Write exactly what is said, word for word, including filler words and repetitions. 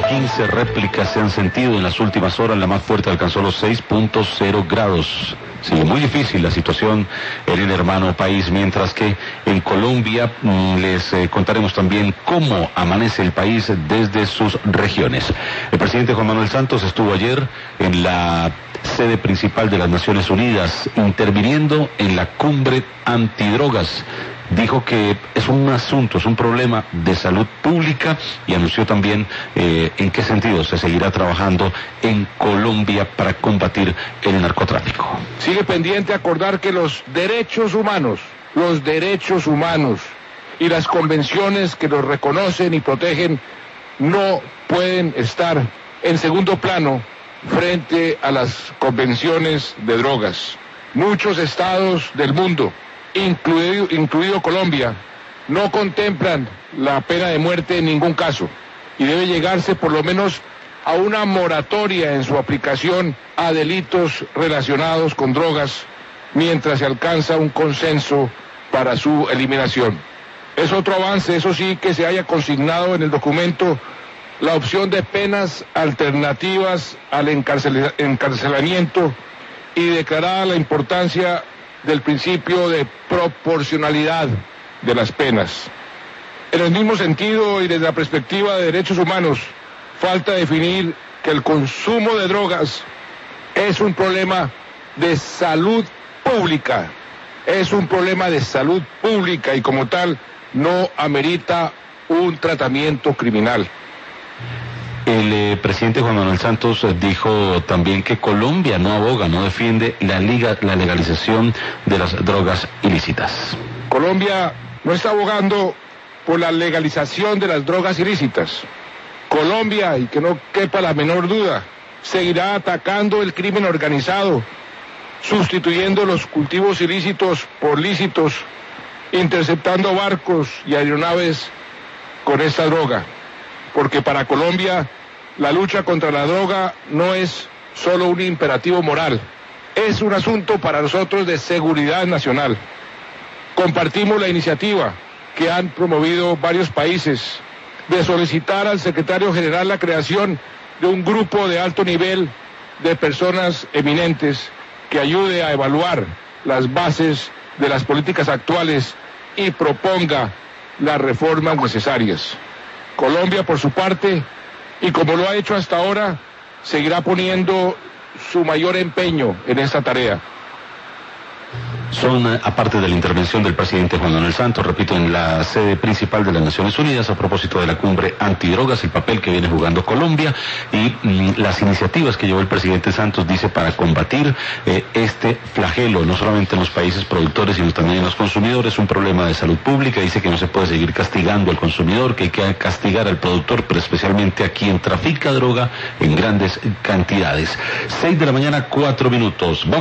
quince réplicas se han sentido en las últimas horas. La más fuerte alcanzó los seis punto cero grados. Sigue muy difícil la situación en el hermano país, mientras que en Colombia mmm, les eh, contaremos también cómo amanece el país desde sus regiones. El presidente Juan Manuel Santos estuvo ayer en la sede principal de las Naciones Unidas, interviniendo en la cumbre antidrogas. Dijo que es un asunto, es un problema de salud pública y anunció también eh, en qué sentido se seguirá trabajando en Colombia para combatir el narcotráfico. Sigue pendiente acordar que los derechos humanos, los derechos humanos y las convenciones que los reconocen y protegen no pueden estar en segundo plano frente a las convenciones de drogas. Muchos estados del mundo, Incluido, incluido Colombia, no contemplan la pena de muerte en ningún caso y debe llegarse por lo menos a una moratoria en su aplicación a delitos relacionados con drogas mientras se alcanza un consenso para su eliminación. Es otro avance, eso sí, que se haya consignado en el documento la opción de penas alternativas al encarcel- encarcelamiento y declarada la importancia del principio de proporcionalidad de las penas. En el mismo sentido y desde la perspectiva de derechos humanos, falta definir que el consumo de drogas es un problema de salud pública, es un problema de salud pública y como tal no amerita un tratamiento criminal. El eh, presidente Juan Manuel Santos eh, dijo también que Colombia no aboga, no defiende la, liga, la legalización de las drogas ilícitas. Colombia no está abogando por la legalización de las drogas ilícitas. Colombia, y que no quepa la menor duda, seguirá atacando el crimen organizado, sustituyendo los cultivos ilícitos por lícitos, interceptando barcos y aeronaves con esta droga. Porque para Colombia la lucha contra la droga no es solo un imperativo moral, es un asunto para nosotros de seguridad nacional. Compartimos la iniciativa que han promovido varios países de solicitar al secretario general la creación de un grupo de alto nivel de personas eminentes que ayude a evaluar las bases de las políticas actuales y proponga las reformas necesarias. Colombia, por su parte, y como lo ha hecho hasta ahora, seguirá poniendo su mayor empeño en esta tarea. Son, aparte de la intervención del presidente Juan Manuel Santos, repito, en la sede principal de las Naciones Unidas, a propósito de la cumbre antidrogas, el papel que viene jugando Colombia y mm, las iniciativas que llevó el presidente Santos, dice, para combatir eh, este flagelo, no solamente en los países productores, sino también en los consumidores, un problema de salud pública. Dice que no se puede seguir castigando al consumidor, que hay que castigar al productor, pero especialmente a quien trafica droga en grandes cantidades. Seis de la mañana, cuatro minutos. Vamos